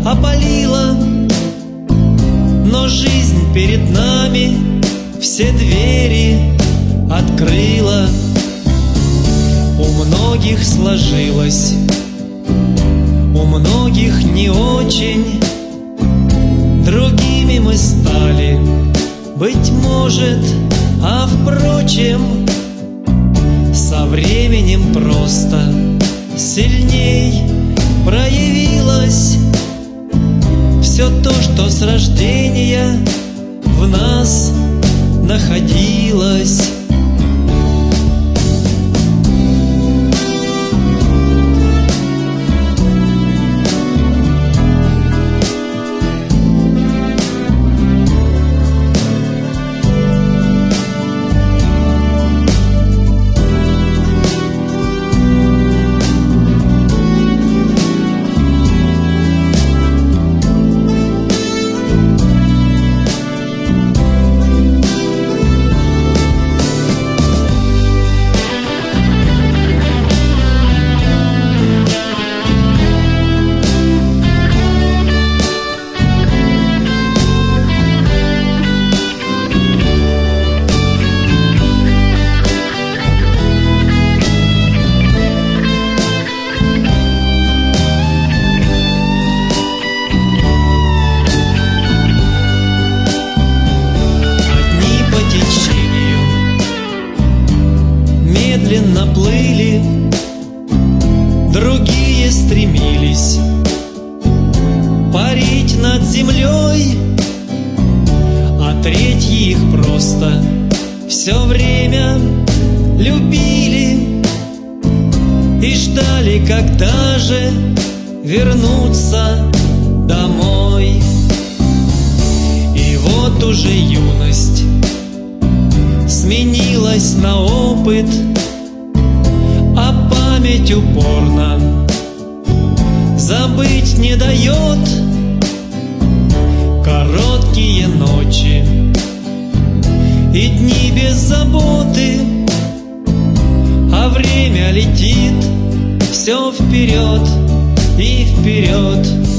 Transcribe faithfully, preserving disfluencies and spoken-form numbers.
опалила, но жизнь перед нами все двери открыла. У многих сложилось, у многих не очень, другими мы стали, быть может, а впрочем, со временем просто сильней проявилось все то, что с рождения в нас находилось. Медленно плыли, другие стремились парить над землей, а третьи их просто все время любили и ждали, когда же вернуться домой. И вот уже юность сменилась на опыт, а память упорно забыть не дает. Короткие ночи и дни без заботы, а время летит все вперед и вперед.